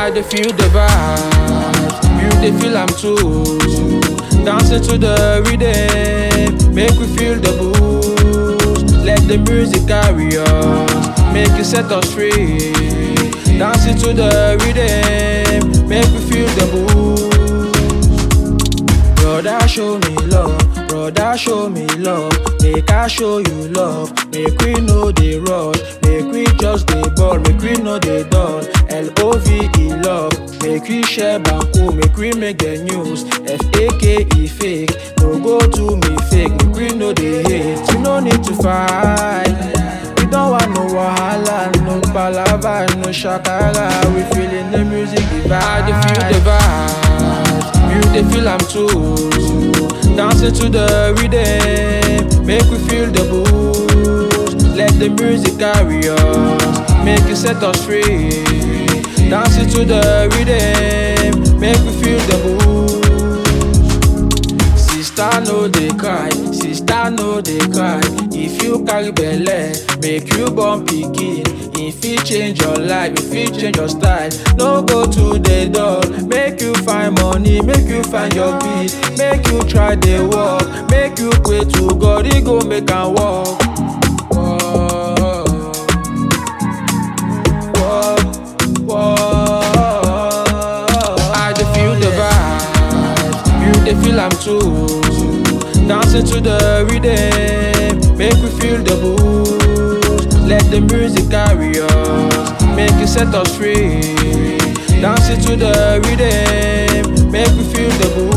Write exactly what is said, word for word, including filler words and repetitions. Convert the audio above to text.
I dey feel the vibes, you dey feel am too. Dancing to the rhythm, make we feel the boost. Let the music carry us, make it set us free. Dancing to the rhythm, make we feel the boost. Brother, show me love, brother, show me love. Make I show you love, make we know the rush, make we just the ball, make we know the dull. L O V E love, make we share banku, make we make the news. F A K E fake, no go to me fake, make we know the hate. You no need to fight, we don't want no wahala, no palava, no shakara. We feeling the music, the vibe. I dey feel the vibe, you dey feel am too. Dancing to the rhythm, make we feel the boost. Let the music carry us, make it set us free. Dancing to the rhythm, make we feel the boost. Sister no dey cry, sister no dey cry. If you carry belle, make you born pikin. If it change your life, if it change your style, no go to the door. Make you find money, make you find your peace, make you try the work, make you pray to God, He go make am work. I dey feel the vibe, you dey feel am too. Dancing to the rhythm, make we feel the boost. Let the music carry us, make it set us free. Dancing to the rhythm, make we feel the boost.